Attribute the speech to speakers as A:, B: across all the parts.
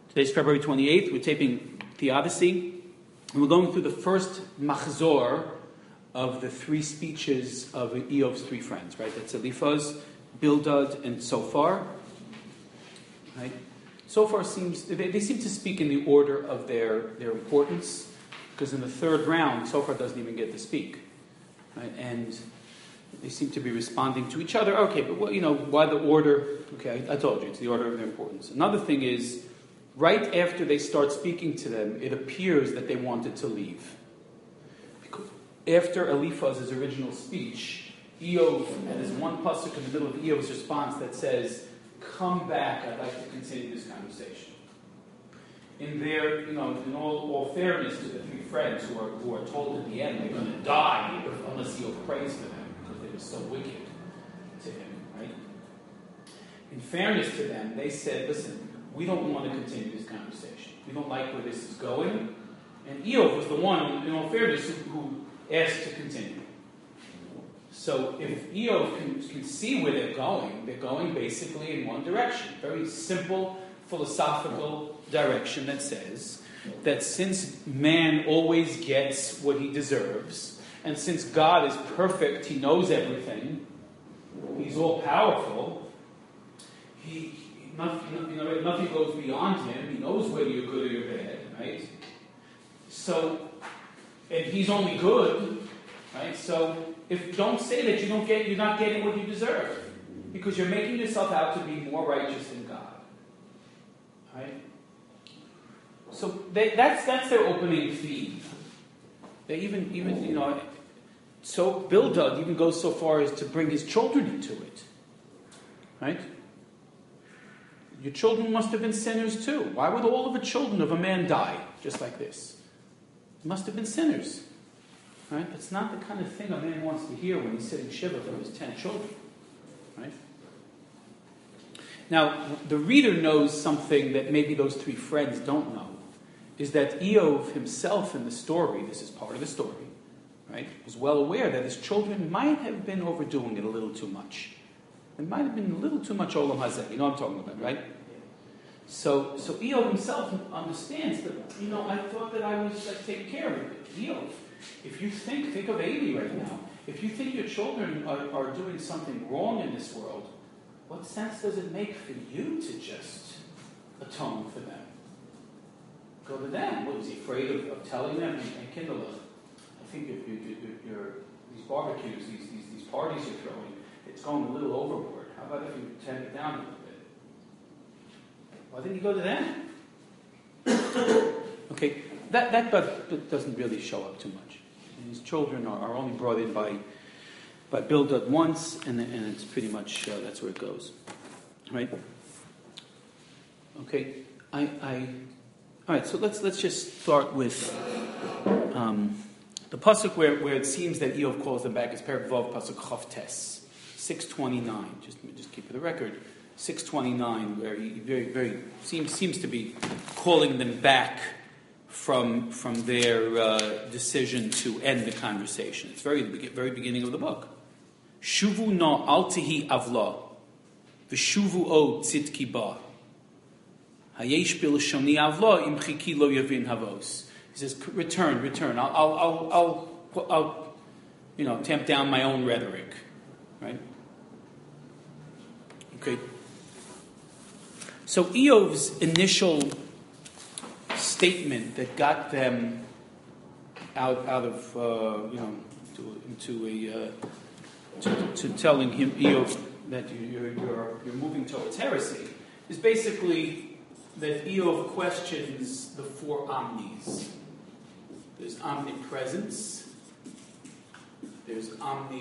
A: Today's February 28th. We're taping Theodicy. And we're going through the first machzor of the three speeches of Eov's three friends, right? That's Eliphaz, Bildad, and Sophar. Right? Sophar seems, they seem to speak in the order of their importance, because in the third round, Sophar doesn't even get to speak. Right? And they seem to be responding to each other. Okay, but why the order? Okay, I told you, it's the order of their importance. Another thing is, right after they start speaking to them, it appears that they wanted to leave. Because after Eliphaz's original speech, Eov, and there's one pasuk in the middle of Eov's response that says, "Come back, I'd like to continue this conversation." In their, in all fairness to the three friends who are told at the end they're going to die unless Eov prays for them because they were so wicked to him, right? In fairness to them, they said, "Listen, we don't want to continue this conversation. We don't like where this is going." And Eov was the one, in all fairness, who asked to continue. So if Eov can see where they're going basically in one direction. Very simple, philosophical direction that says that since man always gets what he deserves, and since God is perfect, he knows everything, he's all-powerful, nothing goes beyond him. He knows whether you're good or you're bad, right? So, and he's only good, right? So, don't say that you're not getting what you deserve, because you're making yourself out to be more righteous than God, right? So that's their opening theme. They even so Bildad even goes so far as to bring his children into it, right? Your children must have been sinners too. Why would all of the children of a man die just like this? They must have been sinners. Right? That's not the kind of thing a man wants to hear when he's sitting shiva for his 10 children. Right? Now, the reader knows something that maybe those three friends don't know, is that Eov himself in the story, this is part of the story, right, was well aware that his children might have been overdoing it a little too much. It might have been a little too much olam hazeh. You know what I'm talking about, right? So Eov himself understands that, I thought that I was taking care of it. Eov, if you think of Amy right now, if you think your children are doing something wrong in this world, what sense does it make for you to just atone for them? Go to them. What, is he afraid of telling them? And Kindle, I think if these barbecues, these parties you're throwing, it's going a little overboard. How about if you tone it down a little bit? Why didn't you go to them? Okay, that doesn't really show up too much. And his children are only brought in by Bildad once, and it's pretty much that's where it goes, right? Okay, all right. So let's just start with the pasuk where it seems that Eov calls them back. Is Perek Vav pasuk Chavtes 629. Just keep for the record. 629, where he very seems to be calling them back from their decision to end the conversation. It's very beginning of the book. Shuvu no altihi avla, v'shuvu o tzidki ba. Hayesh bil shoni avla imchiki lo yavin havos. He says, return. I'll tamp down my own rhetoric, right? Okay. So Eov's initial statement that got them out of to telling him, Eov, that you're moving towards heresy is basically that Eov questions the four omnis. There's omnipresence, there's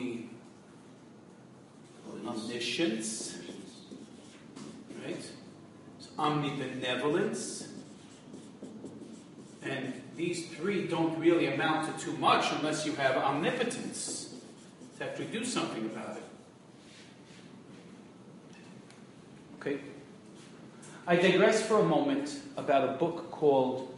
A: omniscience, right? Omnibenevolence, and these three don't really amount to too much unless you have omnipotence to actually do something about it. Okay? I digress for a moment about a book called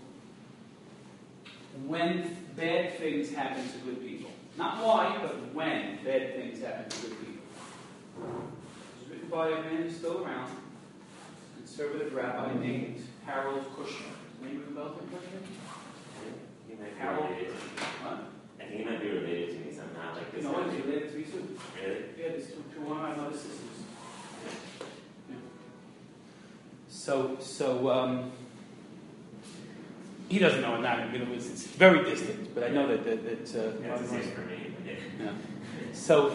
A: When Bad Things Happen to Good People. Not why, but when bad things happen to good people. It was written by a man who's still around, a conservative rabbi named Harold Harold Kushner. Name of the bell?
B: He might be
A: Harold.
B: related.
A: What?
B: I think he might be related to me somehow. Like this.
A: No, he's related to me too.
B: Really?
A: Yeah, there's two one of my mother's sisters. Yeah. So he doesn't know it now. It's very distant, but I know that
B: That's the same for me.
A: yeah. So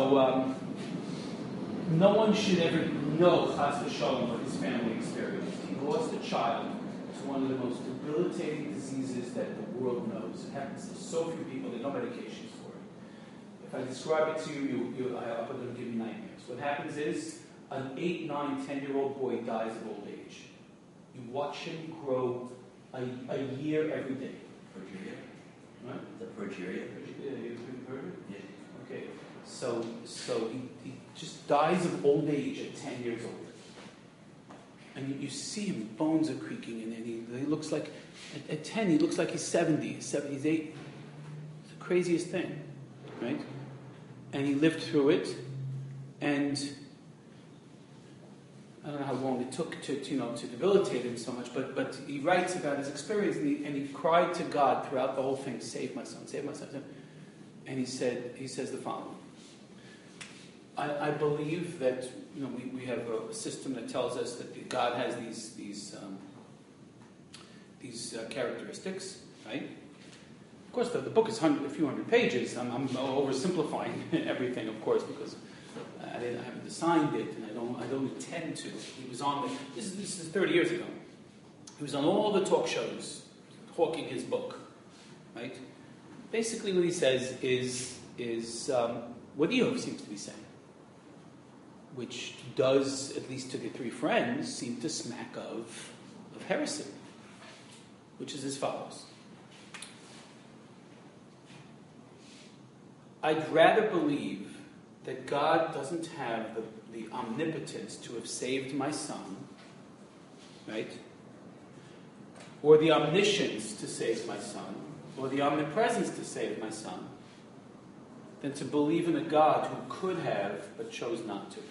A: no one should ever know Chas v'Shalom what his family experienced. He lost a child to one of the most debilitating diseases that the world knows. It happens to so few people. There are no medications for it. If I describe it to you, I'll put them give you nightmares. What happens is an 8, 9, 10-year-old boy dies of old age. You watch him grow a year every day.
C: Progeria?
A: Right?
C: The progeria?
A: Yeah, you've heard of it?
C: Yeah.
A: Okay. So he just dies of old age at 10 years old. And you see him, bones are creaking, and he looks like, at 10, he looks like he's 70, 78. It's the craziest thing, right? And he lived through it, and I don't know how long it took to debilitate him so much, but he writes about his experience, and he cried to God throughout the whole thing, save my son, save my son. And he says the following. I believe that we have a system that tells us that God has these characteristics, right? Of course, the book is a few hundred pages. I'm oversimplifying everything, of course, because I haven't designed it, and I don't intend to. He was on this is 30 years ago. He was on all the talk shows, talking his book, right? Basically, what he says is what Eov seems to be saying, which does, at least to the three friends, seem to smack of heresy, which is as follows. I'd rather believe that God doesn't have the omnipotence to have saved my son, right? Or the omniscience to save my son, or the omnipresence to save my son, than to believe in a God who could have but chose not to.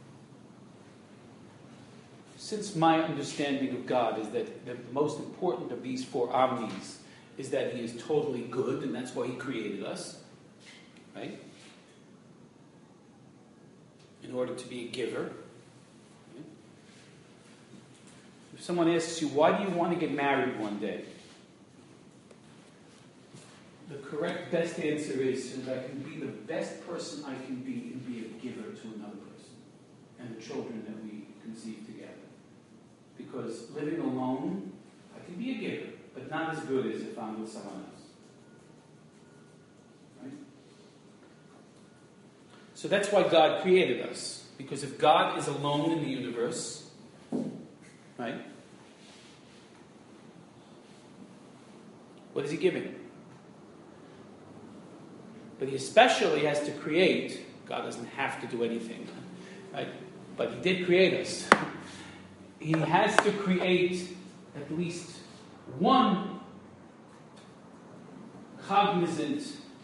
A: Since my understanding of God is that the most important of these four omnis is that he is totally good, and that's why he created us, right? In order to be a giver. Right? If someone asks you, why do you want to get married one day? The correct best answer is so that I can be the best person I can be and be a giver to another person and the children that we conceive together. Because living alone, I can be a giver, but not as good as if I'm with someone else. Right? So that's why God created us. Because if God is alone in the universe, right? What is he giving? But he especially has to create. God doesn't have to do anything, right? But he did create us. He has to create at least one cognizant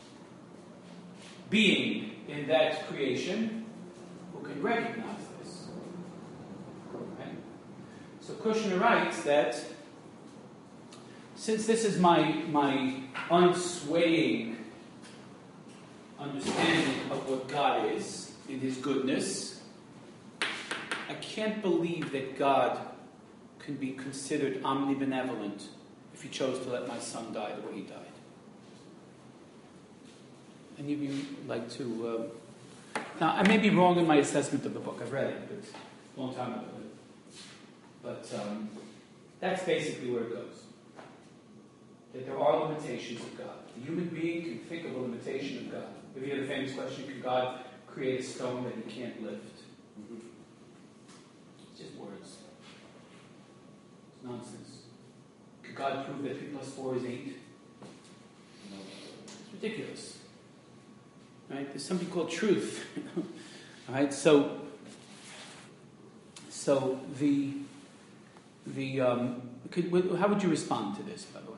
A: being in that creation who can recognize this. Right? So Kushner writes that since this is my unswaying understanding of what God is in his goodness, I can't believe that God can be considered omnibenevolent if he chose to let my son die the way he died. Any of you like to... Now, I may be wrong in my assessment of the book. I've read it, but it's a long time ago. But that's basically where it goes. That there are limitations of God. The human being can think of a limitation of God. If you had a famous question, could God create a stone that he can't lift? It's just words. It's nonsense. Could God prove that 3 plus 4 is 8? No. It's ridiculous. Right? There's something called truth. All right. So the how would you respond to this, by the way?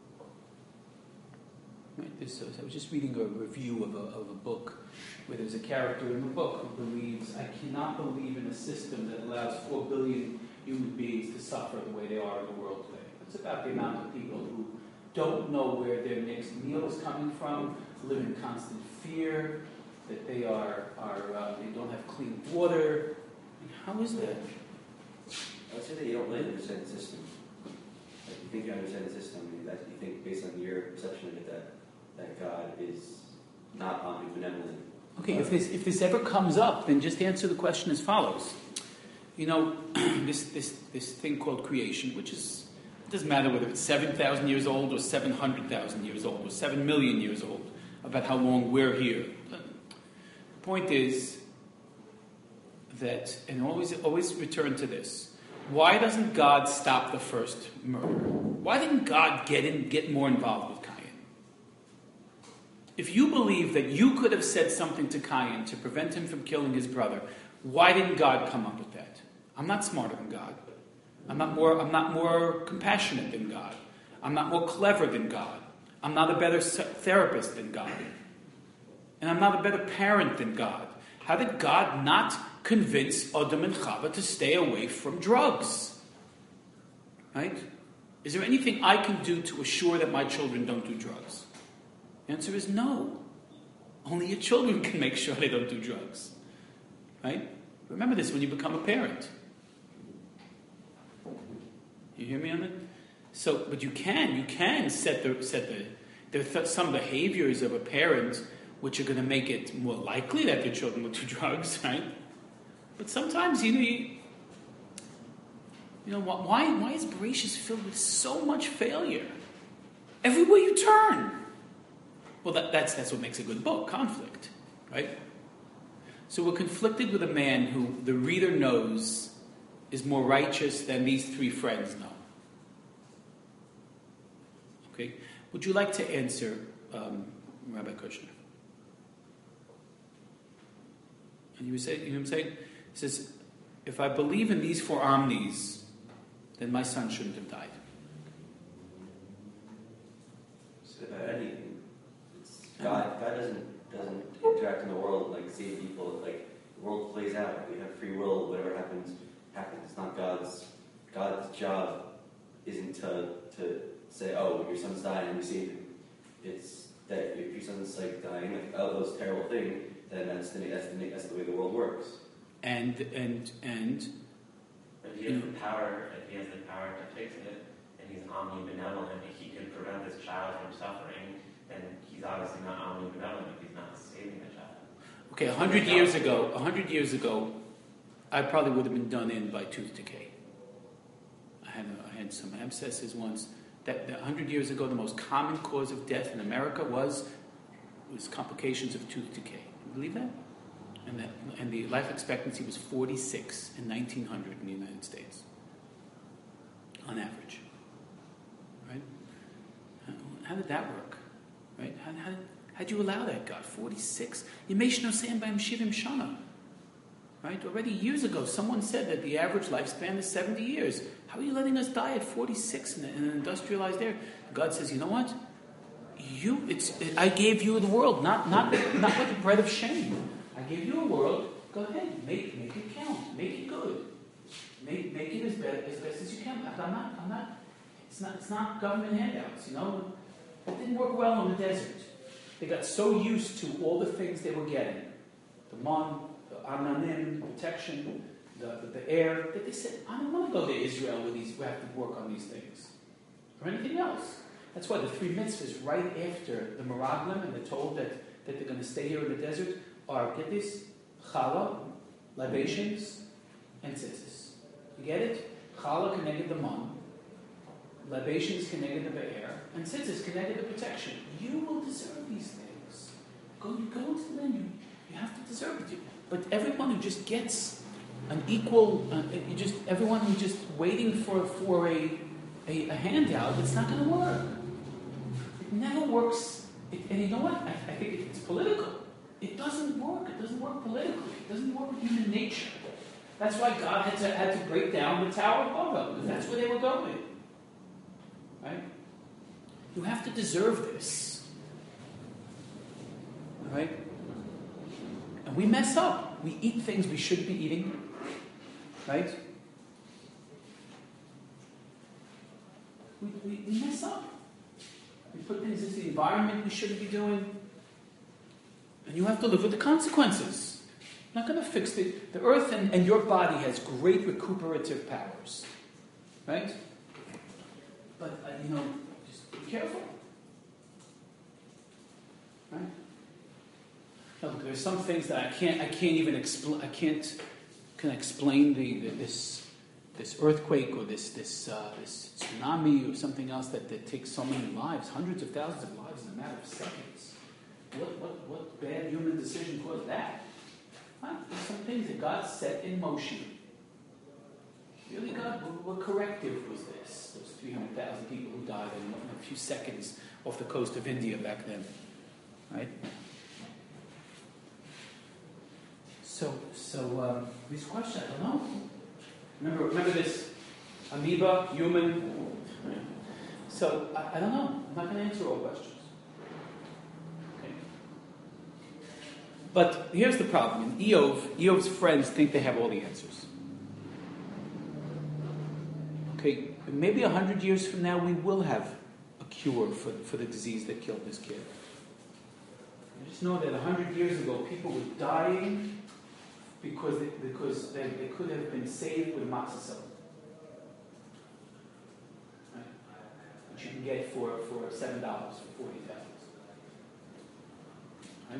A: Right, I was just reading a review of a book where there's a character in the book who believes, I cannot believe in a system that allows 4 billion human beings to suffer the way they are in the world today. It's about the amount of people who don't know where their next meal is coming from, live in constant fear, that they they don't have clean water. How is that?
C: I would say that you don't really understand the system. Like, you think you understand the system, and that you think based on your perception of it that God is not omnibenevolent.
A: Okay, if this ever comes up, then just answer the question as follows. This thing called creation, which is, it doesn't matter whether it's 7,000 years old or 700,000 years old or 7 million years old, about how long we're here. The point is that, and always return to this, why doesn't God stop the first murder? Why didn't God get more involved with Cain? If you believe that you could have said something to Cain to prevent him from killing his brother, why didn't God come up with that? I'm not smarter than God. I'm not more compassionate than God. I'm not more clever than God. I'm not a better therapist than God. And I'm not a better parent than God. How did God not convince Adam and Chava to stay away from drugs? Right? Is there anything I can do to assure that my children don't do drugs? The answer is no. Only your children can make sure they don't do drugs. Right? Remember this when you become a parent. You hear me on that? So, but you can set some behaviors of a parent which are going to make it more likely that their children will do drugs, right? But sometimes, why is Bereshit filled with so much failure? Everywhere you turn. Well, that's what makes a good book, conflict, right? So we're conflicted with a man who the reader knows is more righteous than these three friends know. Okay? Would you like to answer Rabbi Kushner? And you say, you know what I'm saying? He says, if I believe in these four omnis, then my son shouldn't have died.
C: It's about anything. God doesn't interact in the world like save people. Like, the world plays out. We have free will. Whatever happens. It's not God's job isn't to say, oh, your son's dying and we save him. It's that if your son's like dying of those terrible things, then that's the way the world works.
A: And
B: But if he has the power to fix it, and he's omnibenevolent, if he can prevent this child from suffering, then he's obviously not omnibenevolent if he's not saving the child.
A: Okay, 100 years ago, I probably would have been done in by tooth decay. I had some abscesses once. That 100 years ago, the most common cause of death in America was complications of tooth decay. You believe that? And the life expectancy was 46 in 1900 in the United States, on average. Right? How did that work? Right? How'd you allow that, God? 46. Yemeshno Sam B'Hem Shivim Shana. Right? Already years ago, someone said that the average lifespan is 70 years. How are you letting us die at 46 in an industrialized area? God says, you know what? I gave you the world, not with the bread of shame. I gave you a world. Go ahead, make it count, make it good, make it as best as you can. I'm not. It's not government handouts. It didn't work well in the desert. They got so used to all the things they were getting, the man, the ananim, the protection, the air, that they said, I don't want to go to Israel where we have to work on these things, or anything else. That's why the three mitzvahs right after the Meraglim, and they're told that they're going to stay here in the desert, are, get this, challah, libations, and tzitzis. You get it? Challah connected the man, libations connected the be'er, and tzitzis connected the protection. You will deserve these things. Go into the land. You have to deserve it. But everyone who just gets an equal, everyone who's just waiting for a handout, it's not going to work. It never works. And you know what? I think it's political. It doesn't work. It doesn't work politically. It doesn't work with human nature. That's why God had to break down the Tower of Babel, because that's where they were going. Right? You have to deserve this. Right? And we mess up. We eat things we shouldn't be eating. Right? we mess up. We put things into the environment we shouldn't be doing. And you have to live with the consequences. You're not going to fix the earth and your body has great recuperative powers. Right? But, just be careful. Right? Now, look, there's some things that I can't even explain. Can explain this earthquake or this tsunami or something else that takes so many lives, hundreds of thousands of lives in a matter of seconds. What bad human decision caused that? There's some things that God set in motion. Really, God, what corrective was this? Those 300,000 people who died in a few seconds off the coast of India back then, right? So these questions, I don't know. Remember this amoeba, human. So I don't know. I'm not going to answer all questions. Okay. But here's the problem. In Eov's friends think they have all the answers. Okay, maybe 100 years from now we will have a cure for the disease that killed this kid. I just know that 100 years ago people were dying because they could have been saved with amoxicillin, right? Which you can get for $7 for 40 tablets, right?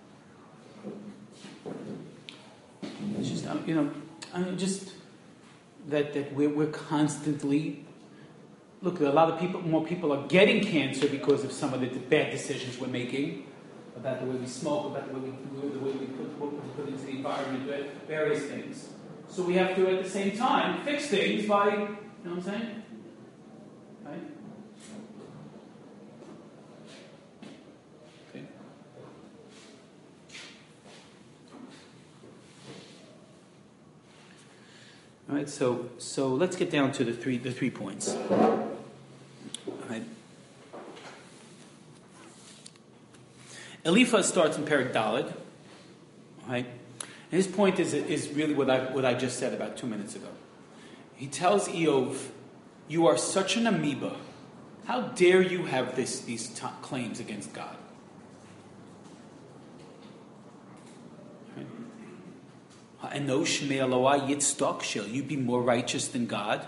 A: It's just that we're constantly look. A lot of more people are getting cancer because of some of the bad decisions we're making. About the way we smoke, about the way we put into the environment, various things. So we have to, at the same time, fix things by, you know what I'm saying? Right? Okay. All right. So let's get down to the three points. All right. Eliphaz starts in Perek Daled, right? And his point is really what I just said about 2 minutes ago. He tells Eov, "You are such an amoeba. How dare you have these claims against God?" Enosh me'Eloah yitztok, shall you be more righteous than God?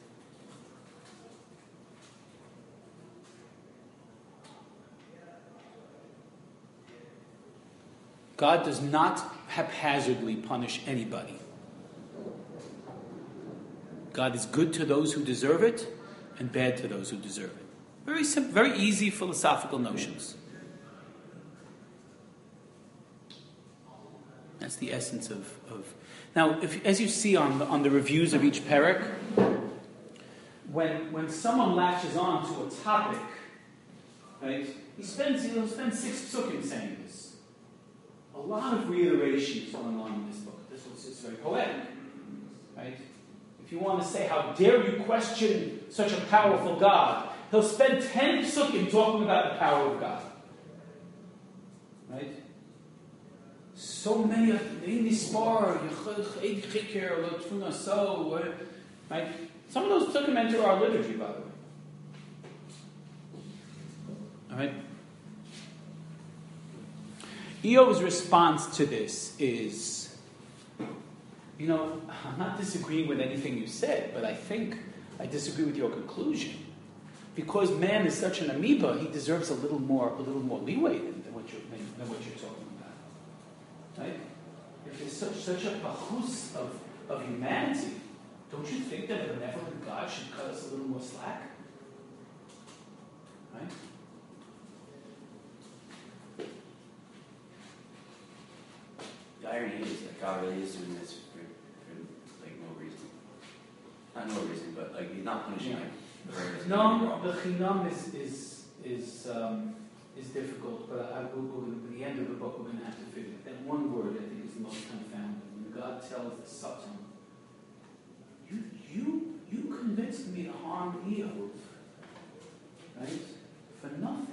A: God does not haphazardly punish anybody. God is good to those who deserve it and bad to those who deserve it. Very simple, very easy philosophical notions. That's the essence of. Now, as you see on the reviews of each perek, when someone latches on to a topic, right, he'll spend 6 psukim saying this. A lot of reiteration is going on in this book. This is very poetic, right? If you want to say, how dare you question such a powerful God, he'll spend 10 psukim talking about the power of God. Right? So many of right? Some of those psukim enter our liturgy, by the way. All right? Eov's response to this is, I'm not disagreeing with anything you said, but I think I disagree with your conclusion. Because man is such an amoeba, he deserves a little more leeway than what you're talking about. Right? If there's such a pachus of humanity, don't you think that a benevolent God should cut us a little more slack? Right?
C: The irony is that God really is doing this for no reason. Not no reason, but he's not punishing
A: No, the chinam is difficult, but at the end of the book we're going to have to figure it. That one word I think is the most confounding. When God tells the Satan, you convinced me to harm Eov, right? For nothing.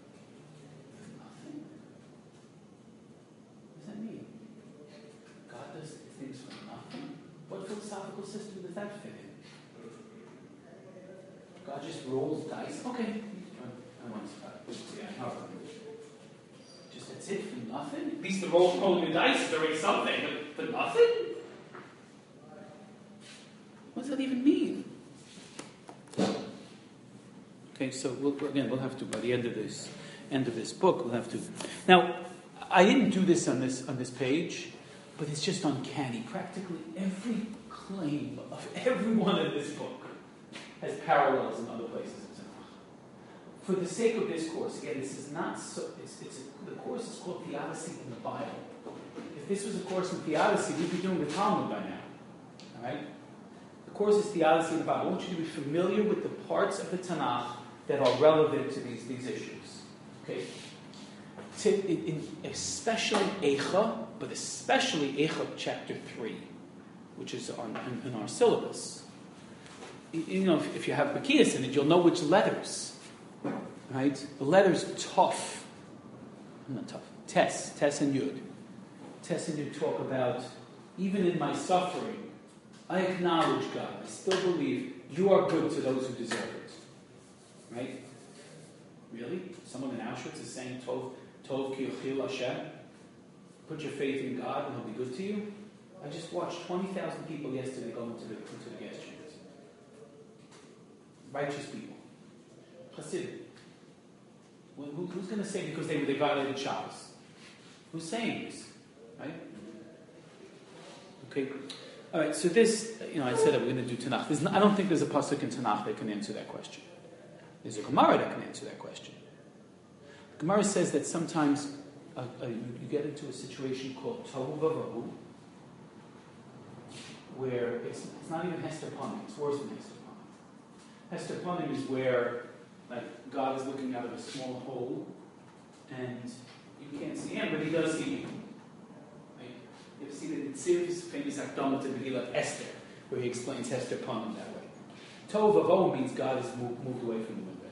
A: Things for nothing? What philosophical system does that fit in? God God just rolls dice. Okay. I want to just that's it for nothing? At least the rolling the dice is already something, but for nothing? What does that even mean? Okay, so we'll have to, by the end of this book, we'll have to. Now, I didn't do this on this page, but it's just uncanny. Practically every claim of everyone in this book has parallels in other places. For the sake of this course, again, this is not so. The course is called Theodicy in the Bible. If this was a course in Theodicy, we'd be doing the Talmud by now. All right? The course is Theodicy in the Bible. I want you to be familiar with the parts of the Tanakh that are relevant to these issues. Okay? Especially Eicha, but especially Eicha chapter 3, which is in our syllabus. You know, if you have Bekias in it, you'll know which letters. Right? The letters Tov, not Tov, Tes and Yud. Tes and Yud talk about, even in my suffering, I acknowledge God. I still believe you are good to those who deserve it. Right? Really? Someone in Auschwitz is saying, Tov ki yochil Hashem. Put your faith in God and He'll be good to you. I just watched 20,000 people yesterday go into the gas chambers. Righteous people. Hasidim. Who's going to say because they violated Shabbos? Who's saying this? Right? Okay. All right. So this, I said that we're going to do Tanakh. I don't think there's a pasuk in Tanakh that can answer that question. There's a Gemara that can answer that question. The Gemara says that sometimes you get into a situation called Tohu Vavohu, where it's not even Hester Panim. It's worse than Hester Panim. Hester Panim is where God is looking out of a small hole, and you can't see Him, but He does see you. Right? You ever see the Tziv's famous Akdama to Megillat Esther, where he explains Hester Panim that way. Tohu Vavohu means God has moved away from the window.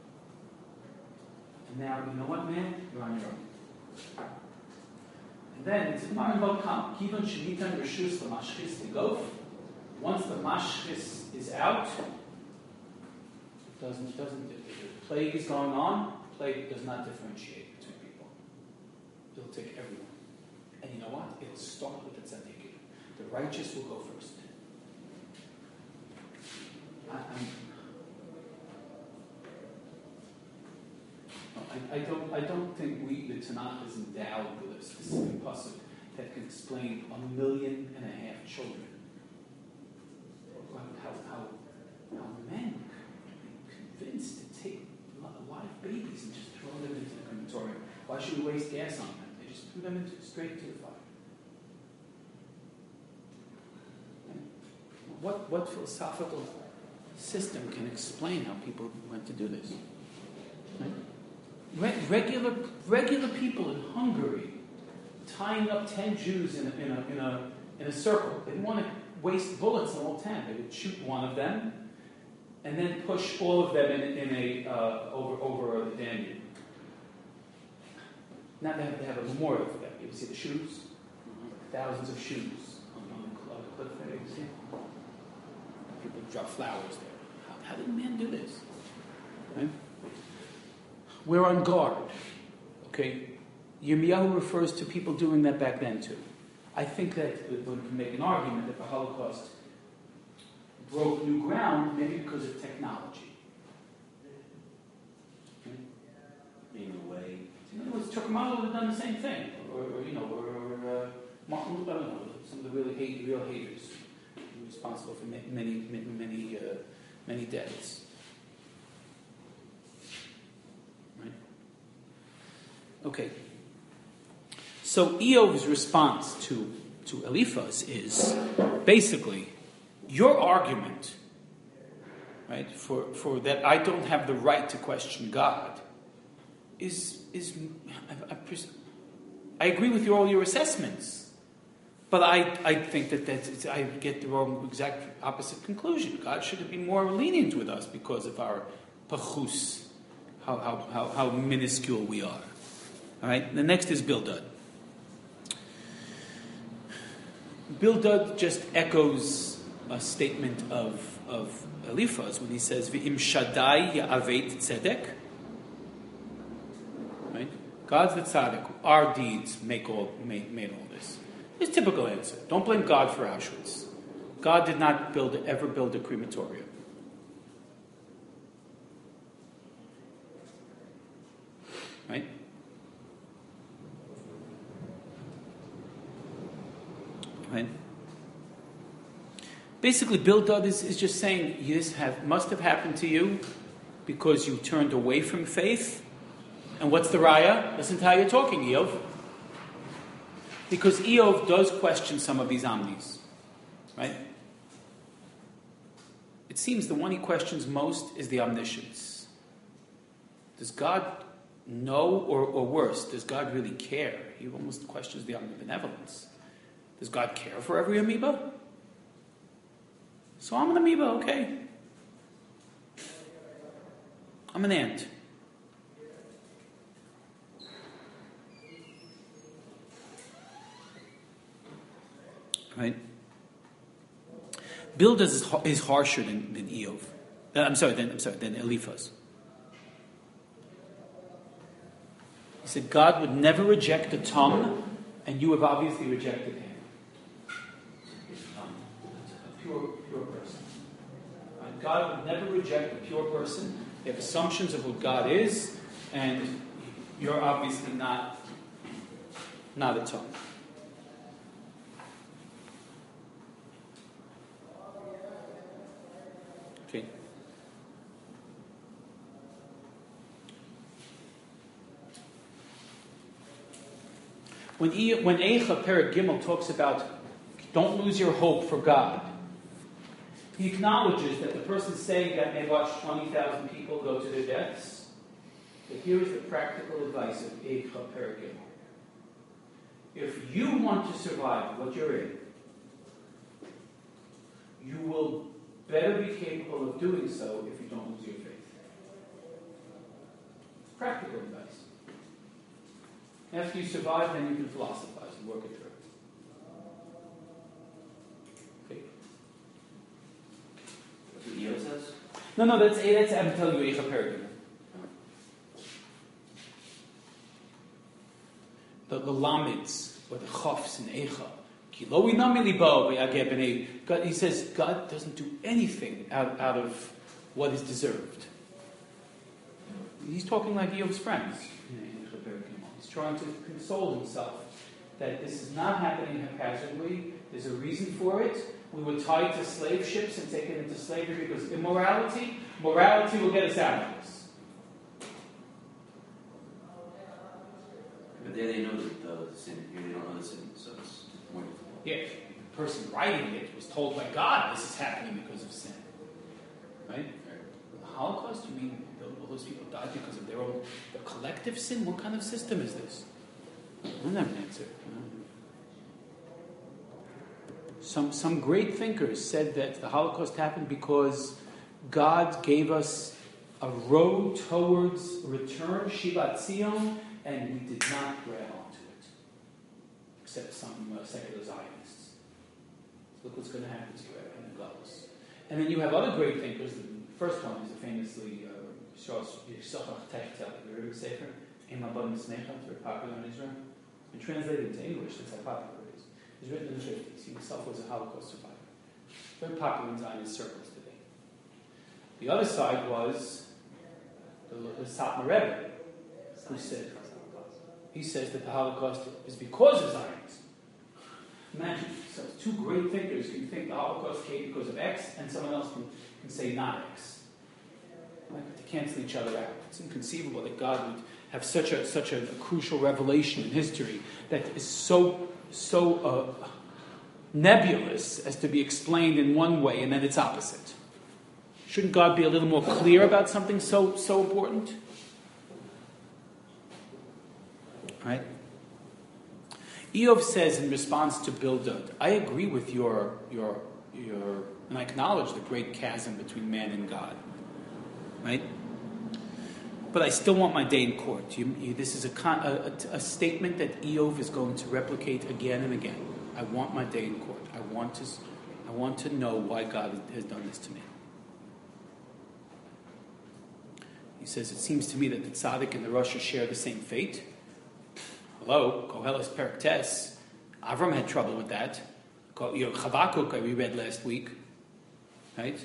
A: And now, you know what, man? You're on your own. And then it's Maran Balkam. Kivon Shenitan Rishus Lamashchis Tigof. Once the Mashchis is out, doesn't the plague is going on, the plague does not differentiate between people. It'll take everyone. And you know what? It'll start with the tzaddikim. The righteous will go first. I don't think the Tanakh is endowed with a specific pasuk that can explain 1.5 million children. How men can be convinced to take live babies and just throw them into the crematorium. Why should we waste gas on them? They just threw them straight into the fire. What philosophical system can explain how people went to do this? Right? Regular people in Hungary tying up 10 Jews in a circle. They didn't want to waste bullets on all 10. They would shoot one of them and then push all of them over the Danube. Now they have a memorial for them. You ever see the shoes? Thousands of shoes on the cliff there. You see? People drop flowers there. How did man do this? Right? We're on guard. Okay? Yirmiyahu refers to people doing that back then too. I think that one can make an argument that the Holocaust broke new ground maybe because of technology. Okay?
C: In a way.
A: In other words, Turkmano would have done the same thing. Or Martin Luther, I don't know, some of the real haters responsible for many deaths. Right? Okay. So Eov's response to Eliphaz is basically your argument, right, for that I don't have the right to question God is I agree with all your assessments, but I think that I get the wrong exact opposite conclusion. God should be more lenient with us because of our pachus, how minuscule we are. All right. The next is Bildad. Bildad just echoes a statement of Eliphaz when he says, V'im Shaddai Ya'avet Tzedek. Right? God's the tzaddik. Our deeds made all this. His typical answer. Don't blame God for Auschwitz. God did not ever build a crematorium. Right? Right? Basically, Bildad is just saying this must have happened to you because you turned away from faith. And what's the raya? Listen to how you're talking, Eov. Because Eov does question some of these omnis. Right? It seems the one he questions most is the omniscience. Does God know, or worse, does God really care? He almost questions the omnibenevolence. Does God care for every amoeba? So I'm an amoeba, okay. I'm an ant. Right? Bildad is harsher than Eov. Than Eliphaz. He said God would never reject a tongue, and you have obviously rejected him. A pure person. Right? God would never reject a pure person. They have assumptions of what God is, and you're obviously not a tongue. Okay. When Eicha Perek Gimel talks about don't lose your hope for God, he acknowledges that the person saying that may watch 20,000 people go to their deaths. But here is the practical advice of Eicha Perek Gimel. If you want to survive what you're in, you will better be capable of doing so if you don't lose your faith. Practical advice. After you survive, then you can philosophize and work it through. Okay.
C: That's what Eov says?
A: No, that's I'm telling you, Eicha Perek Gimel. The lamids, or the chofs in Eicha. God, he says God doesn't do anything out of what is deserved. He's talking like Eov's friends. He's trying to console himself that this is not happening haphazardly. There's a reason for it. We were tied to slave ships and taken into slavery because morality will get us out of this.
C: But there they know the sin. Here they don't know the sin, so it's more difficult.
A: Yeah, the person writing it was told by God this is happening because of sin. Right? The Holocaust, you mean all those people died because of their collective sin? What kind of system is this? I don't have an answer. Some great thinkers said that the Holocaust happened because God gave us a road towards return, Shivat Zion, and we did not grab onto it, except some secular Zionists. Look what's going to happen to you in the Golos. And then you have other great thinkers. The first one is famously Yisachar Techtel, the Rebbe Sefer, Ema Bon Misnecha, it's very popular in Israel. And translated into English, that's how popular it is. It was written in the 50s. He himself was a Holocaust survivor. Very popular in Zionist circles today. The other side was the Satmar Rebbe, who said, he says that the Holocaust is because of Zionism. Imagine, so two great thinkers can think the Holocaust came because of X, and someone else can say not X. Like, to cancel each other out. It's inconceivable that God would have such a crucial revelation in history that is so nebulous as to be explained in one way and then its opposite. Shouldn't God be a little more clear about something so important? Right? Eov says in response to Bildad, I agree with your, and I acknowledge the great chasm between man and God. Right? But I still want my day in court. This is a statement that Eov is going to replicate again and again. I want my day in court. I want to know why God has done this to me. He says, it seems to me that the tzaddik and the rasha share the same fate. Hello, Koheles Perek Tes. Avram had trouble with that. Chavakuk, we read last week. Right?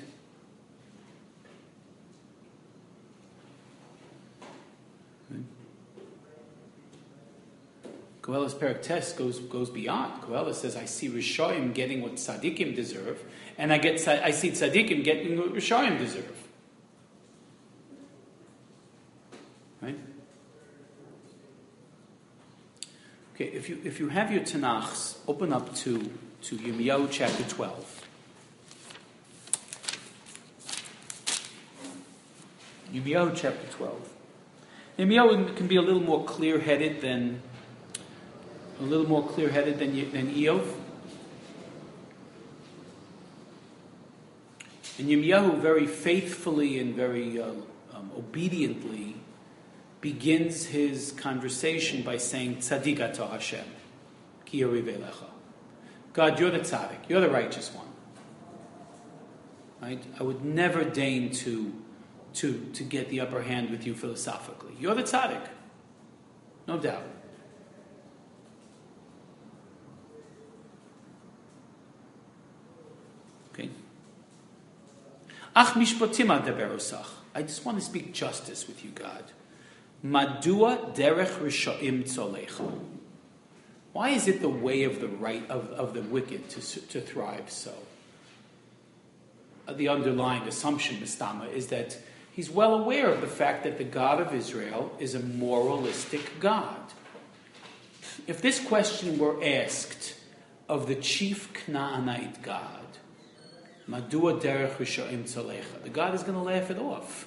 A: Koheles Perek Tes goes beyond. Koheles says, I see Rishoyim getting what tzaddikim deserve, and I see tzaddikim getting what Rishoyim deserve. Right? Okay, if you have your Tanachs, open up to Yirmiyahu chapter 12. Yirmiyahu chapter 12. Yirmiyahu can be a little more clear-headed than Eov. And Yirmiyahu very faithfully and very obediently begins his conversation by saying, Tzaddik atah Hashem, ki yarivei lecha. God, you're the tzaddik, you're the righteous one. Right? I would never deign to get the upper hand with you philosophically. You're the tzaddik, no doubt. Okay. Ach mishpatim adaber osach. I just want to speak justice with you, God. Madua derech rishaim tzolecha. Why is it the way of the right of the wicked to thrive so? The underlying assumption, Mistama, is that he's well aware of the fact that the God of Israel is a moralistic God. If this question were asked of the chief Canaanite God, Madua derech rishaim tzolecha, the God is going to laugh it off.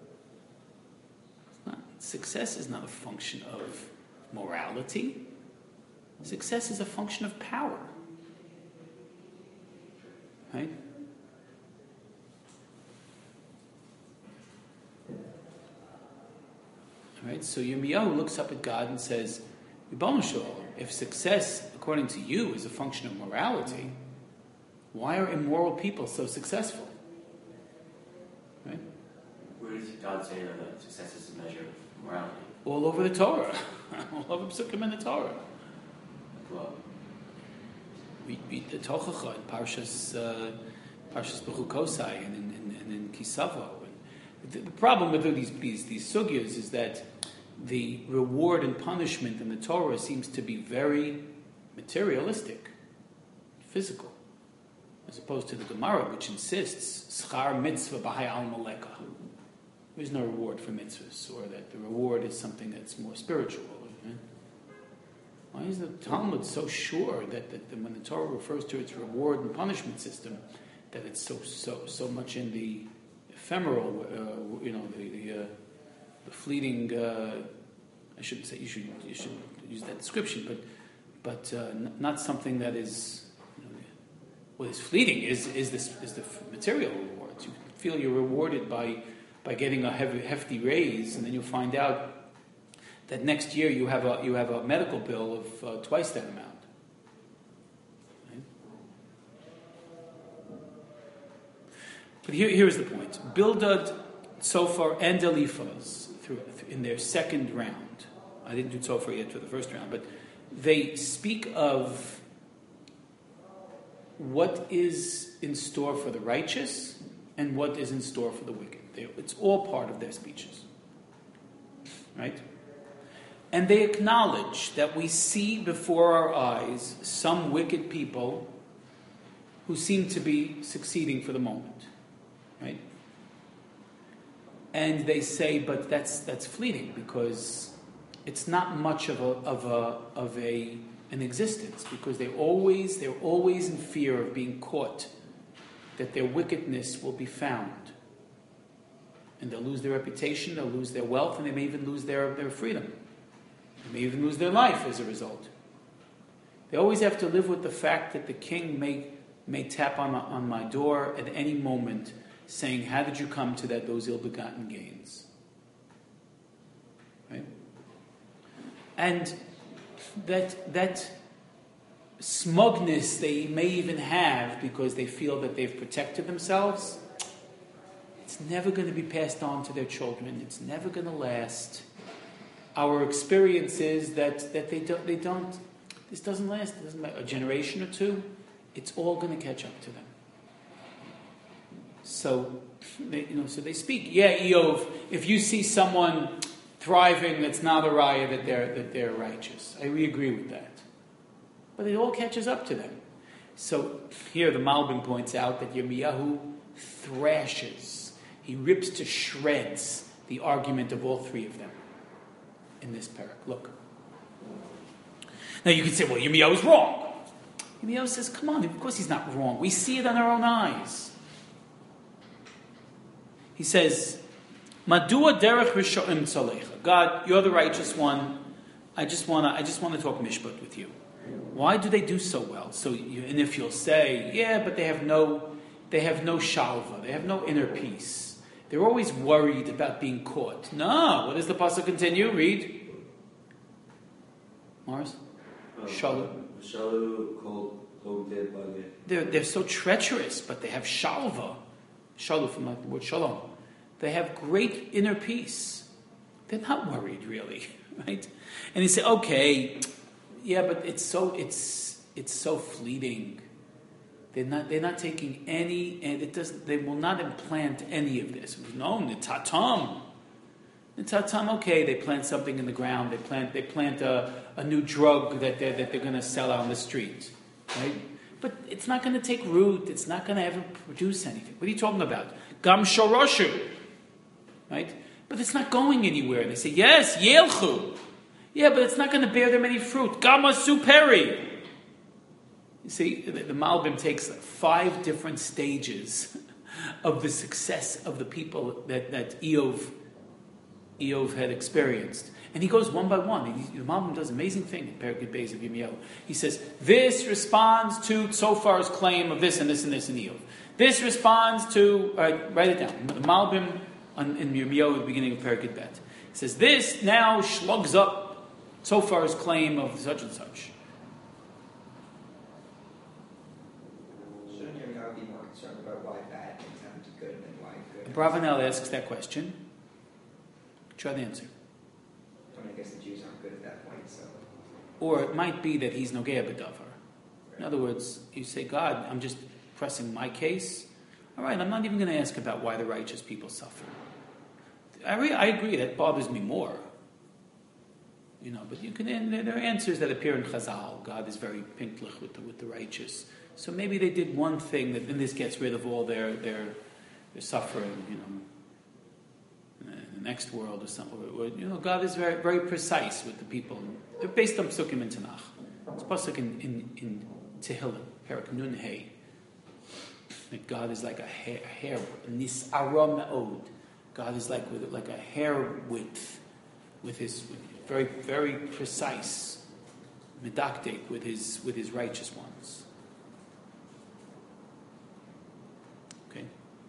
A: Success is not a function of morality. Success is a function of power. Right? Right? So Yirmiyahu looks up at God and says, Yibon Shalom, if success, according to you, is a function of morality, why are immoral people so successful? Right?
C: Where does God say that success is a measure of morality?
A: All over the Torah. All over Psukim in the Torah.
C: Well,
A: Read the Tochacha in Parshas Bechukosai and in Kisavo. The problem with these sugyas is that the reward and punishment in the Torah seems to be very materialistic, physical, as opposed to the Gemara, which insists schar mitzvah b'hayal maleka. There's no reward for mitzvahs, or that the reward is something that's more spiritual. Right? Why is the Talmud so sure that when the Torah refers to its reward and punishment system, that it's so much in the ephemeral, the fleeting? I shouldn't say you should use that description, but not something that is. What is fleeting is the material rewards. You feel you're rewarded by getting a hefty raise, and then you find out that next year you have a medical bill of twice that amount. Right? But here is the point: Bildad, Tzofar, and Eliphaz in their second round. I didn't do Tzofar yet for the first round, but they speak of what is in store for the righteous and what is in store for the wicked. It's all part of their speeches. Right? And they acknowledge that we see before our eyes some wicked people who seem to be succeeding for the moment. Right? And they say, but that's fleeting, because it's not much of an existence, because they're always in fear of being caught, that their wickedness will be found. And they'll lose their reputation, they'll lose their wealth, and they may even lose their freedom. They may even lose their life as a result. They always have to live with the fact that the king may tap on my door at any moment, saying, how did you come to those ill-begotten gains? Right? And that smugness they may even have because they feel that they've protected themselves, It's never going to be passed on to their children. It's never going to last. Our experience is that they don't. This doesn't last. It doesn't matter. A generation or two, it's all going to catch up to them. So, so they speak. Yeah, Eov. If you see someone thriving, that's not a raya that they're righteous. We agree with that. But it all catches up to them. So here the Malbim points out that Yirmiyahu thrashes. He rips to shreds the argument of all three of them in this parak. Look. Now you can say, well, Yirmiyahu is wrong. Yirmiyahu says, come on, of course he's not wrong. We see it on our own eyes. He says, Madua derech rishonim tzalecha. God, you're the righteous one. I just want to talk mishpat with you. Why do they do so well? And if you'll say, yeah, but they have no shalva, they have no inner peace. They're always worried about being caught. No, what does the pasuk continue? Read. Morris? Shalom. They're so treacherous, but they have shalva. Shalom from the word shalom. They have great inner peace. They're not worried, really, right? And he said, okay, yeah, but it's so fleeting. They're not taking any, and they will not implant any of this. No, nitatam. Nitatam, okay, they plant something in the ground. They plant a new drug that they're going to sell out on the street, right? But it's not going to take root. It's not going to ever produce anything. What are you talking about? Gam shoroshu, right? But it's not going anywhere. And they say, yes, yelchu. Yeah, but it's not going to bear them any fruit. Gamma superi. You see, the Malbim takes 5 different stages of the success of the people that Eov had experienced. And he goes one by one. The Malbim does an amazing thing in Perek Beis of Yirmiyahu. He says, this responds to Tzofar's claim of this and this and this in Eov. This responds to, write it down, the Malbim in Yirmiyahu at the beginning of Perek Bet. He says, this now slugs up Tzofar's claim of such and such.
D: Shouldn't Yirmiyahu be more concerned about why bad things happen to good than why good?
A: Bravanel asks that question. Try the answer.
D: I guess the Jews aren't good at that point, so.
A: Or it might be that he's nogea b'davar. In other words, you say, God, I'm just pressing my case. All right, I'm not even going to ask about why the righteous people suffer. I agree, that bothers me more. But there are answers that appear in Chazal. God is very pinklich with the righteous. So maybe they did one thing and this gets rid of all their suffering, in the next world or something. God is very, very precise with the people. They're based on Psukim in Tanakh. It's pasuk in Tehillim, Perek Nun Hey. That God is like a hair, nis'ara me'od. God is like a hair width, with his very, very precise, medactic with his righteous ones. Okay.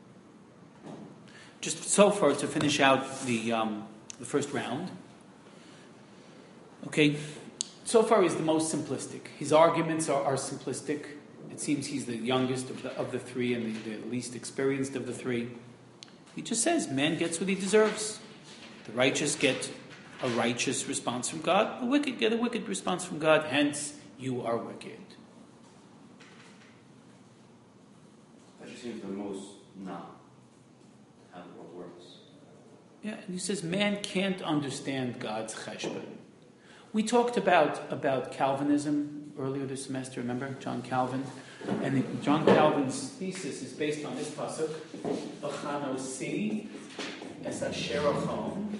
A: Just so far to finish out the first round. Okay. So far he's the most simplistic. His arguments are simplistic. It seems he's the youngest of the three and the least experienced of the three. He just says, man gets what he deserves. The righteous get a righteous response from God. The wicked get a wicked response from God. Hence, you are wicked.
C: That just seems the most not how the world works.
A: Yeah, and he says, man can't understand God's cheshbon. We talked about Calvinism earlier this semester, remember? John Calvin. And John Calvin's thesis is based on this pasuk, B'chanosi es asher achon,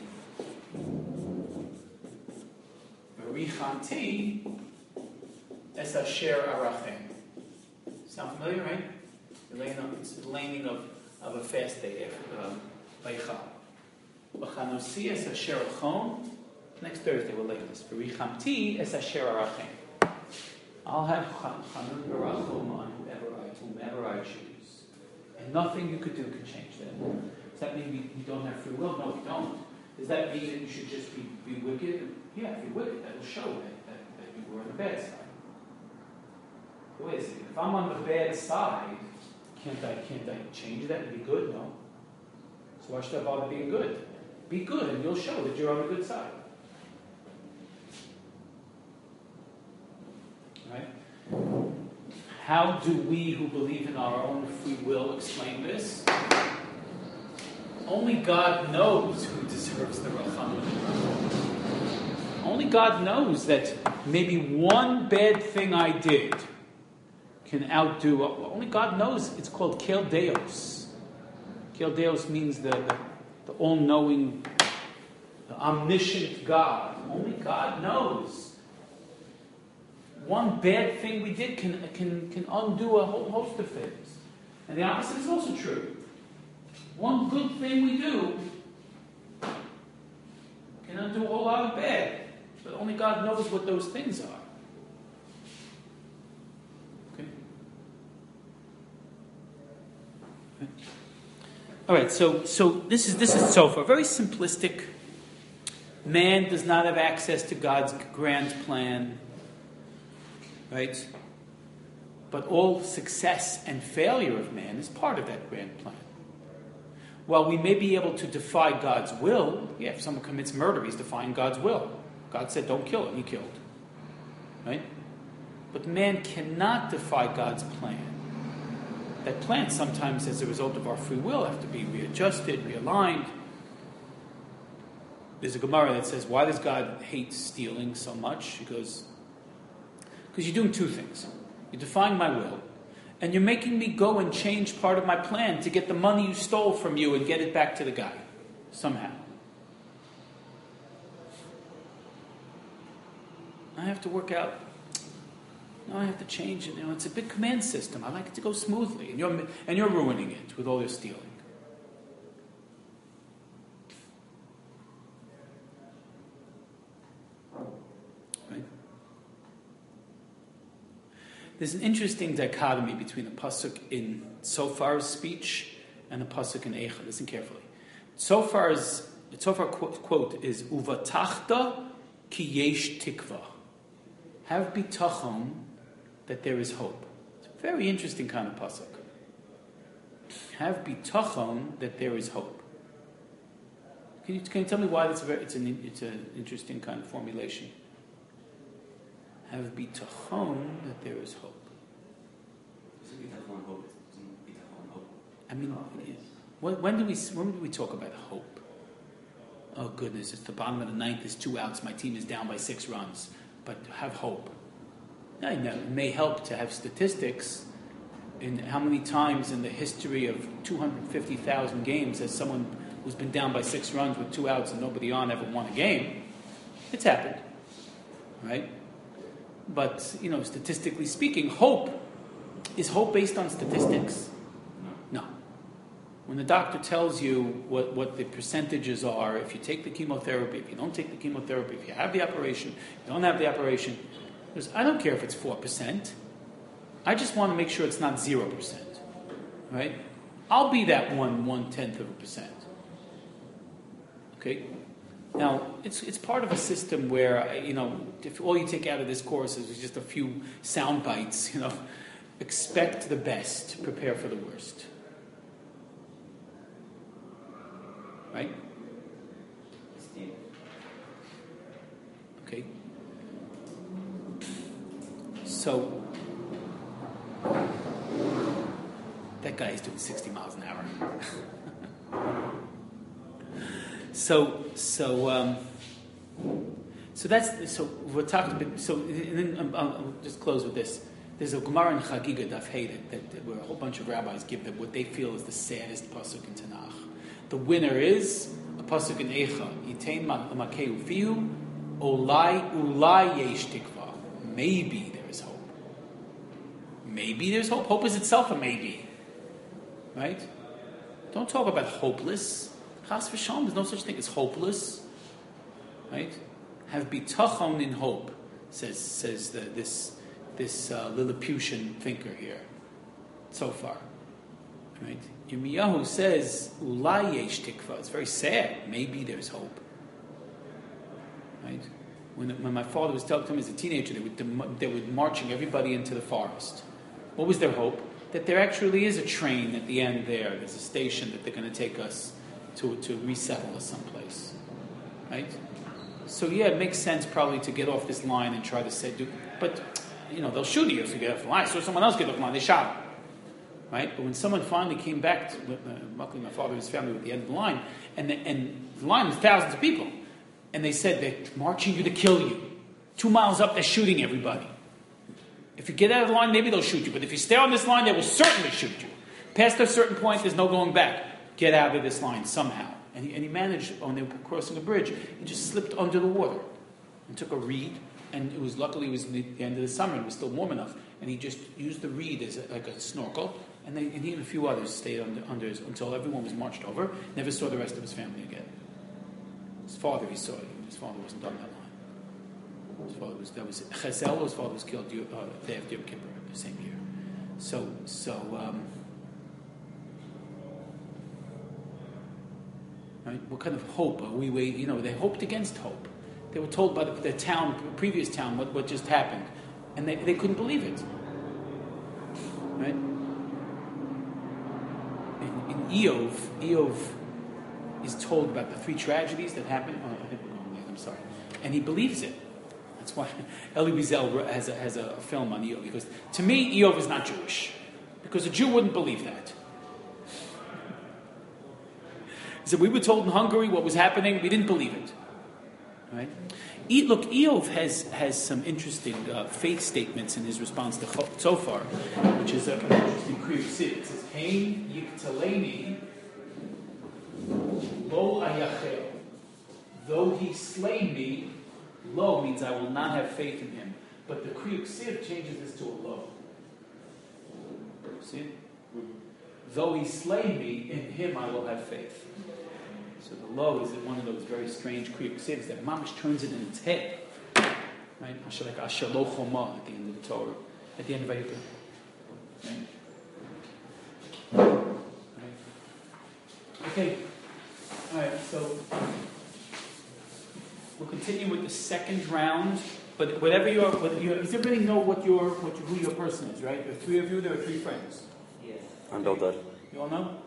A: V'richanti es asher arachem. Sound familiar, right? It's the laning of a fast day, Vaychal. B'chanosi es asher achon. Next Thursday we'll lay this. V'richanti es asher arachem. I'll have chanun barachum on whomever I choose. And nothing you could do could change that. Does that mean you don't have free will? No, you don't. Does that mean that you should just be wicked? Yeah, if you're wicked, that will show that you were on the bad side. But wait a second. If I'm on the bad side, can't I change that and be good? No. So why should I bother being good? Be good, and you'll show that you're on the good side. Right? How do we who believe in our own free will explain this? Only God knows who deserves the rachamim. Only God knows that maybe one bad thing I did can outdo. Only God knows. It's called Kel Deos. Kel Deos means the all-knowing, the omniscient God. Only God knows. One bad thing we did can undo a whole host of things. And the opposite is also true. One good thing we do can undo a whole lot of bad. But only God knows what those things are. Okay? All right, so this is so far very simplistic. Man does not have access to God's grand plan. Right? But all success and failure of man is part of that grand plan. While we may be able to defy God's will, if someone commits murder, he's defying God's will. God said, don't kill him, he killed. Right? But man cannot defy God's plan. That plan sometimes, as a result of our free will, have to be readjusted, realigned. There's a Gemara that says, why does God hate stealing so much? He goes, because you're doing two things. You're defying my will, and you're making me go and change part of my plan to get the money you stole from you and get it back to the guy, somehow. I have to work out. No, I have to change it. It's a big command system. I like it to go smoothly, and you're ruining it with all your stealing. Right? There's an interesting dichotomy between the pasuk in Sofar's speech and the pasuk in Eicha. Listen carefully. Sofar's quote is "Uvatachta ki yesh tikva." Have bitachon that there is hope. It's a very interesting kind of pasuk. Have bitachon that there is hope. Can you tell me why it's an interesting kind of formulation? Have bitachon that there is hope.
C: Isn't bitachon hope? Isn't bitachon hope?
A: I mean, when do we talk about hope? Oh goodness, it's the bottom of the ninth. There's 2 outs. My team is down by 6 runs. But have hope. I know it may help to have statistics in how many times in the history of 250,000 games has someone who's been down by 6 runs with 2 outs and nobody on ever won a game. It's happened, right? But statistically speaking, is hope based on statistics? No. When the doctor tells you what the percentages are, if you take the chemotherapy, if you don't take the chemotherapy, if you have the operation, you don't have the operation, I don't care if it's 4%. I just want to make sure it's not 0%. Right? I'll be that 1/10%. Okay? Now, it's part of a system where, if all you take out of this course is just a few sound bites, expect the best, prepare for the worst. Right?
C: Steve.
A: Okay. So that guy is doing 60 miles an hour. So we're talking a bit. So and then I'll just close with this. There's a Gemara in Chagiga Daf Hey that where a whole bunch of rabbis give them what they feel is the saddest pasuk in Tanakh. The winner is a pasuk in Eicha. Yitain makeu fiu, ulai yesh tikva. Maybe there is hope. Maybe there's hope. Hope is itself a maybe. Right? Don't talk about hopeless. Chas v'shalom, there's no such thing as hopeless. Right? Have bitachon in hope, says this Lilliputian thinker here. So far. Right? Yirmiyahu says, Ulai yesh tikva. It's very sad. Maybe there's hope. Right? When my father was talking to him as a teenager, they were marching everybody into the forest. What was their hope? That there actually is a train at the end there. There's a station that they're going to take us to resettle us someplace, right? So yeah, it makes sense probably to get off this line and try to say, but they'll shoot you if you get off the line. So someone else get off the line, they shot him, right? But when someone finally came back, luckily my father and his family were at the end of the line, and the line was thousands of people, and they said they're marching you to kill you. 2 miles up, they're shooting everybody. If you get out of the line, maybe they'll shoot you, but if you stay on this line, they will certainly shoot you. Past a certain point, there's no going back. Get out of this line somehow. And he managed, when they were crossing a bridge, he just slipped under the water and took a reed, and luckily it was the end of the summer, and it was still warm enough, and he just used the reed as like a snorkel, and he and a few others stayed under until everyone was marched over, never saw the rest of his family again. His father he saw, his father wasn't on that line. His father was Chazal, his father was killed day after Yom Kippur, the same year. Right? What kind of hope are we waiting? They hoped against hope. They were told by the previous town, what just happened, and they couldn't believe it. Right? In Eov is told about the 3 tragedies that happened. Oh, I think we're going late. I'm sorry, and he believes it. That's why Elie Wiesel has a film on Eov, because to me Eov is not Jewish, because a Jew wouldn't believe that. He said, we were told in Hungary what was happening, we didn't believe it. Right? Look, Eov has some interesting faith statements in his response to Tzofar, which is an interesting Kriya Sid. It says, Hein yiktaleni lo ayachel. Though he slay me, lo means I will not have faith in him. But the Kriya Sid changes this to a lo. See? Though he slay me, in him I will have faith. So the lo is one of those very strange Kriya Ksivs that Mamash turns it in its head. Right? Like Ashalo Choma at the end of the Torah, at the end of Vayikra. Right? Okay. Alright, so we'll continue with the second round. But whatever does everybody know who your person is, right? There are 3 of you, there are 3 friends.
B: Yes.
C: I'm Bildad.
A: You all know?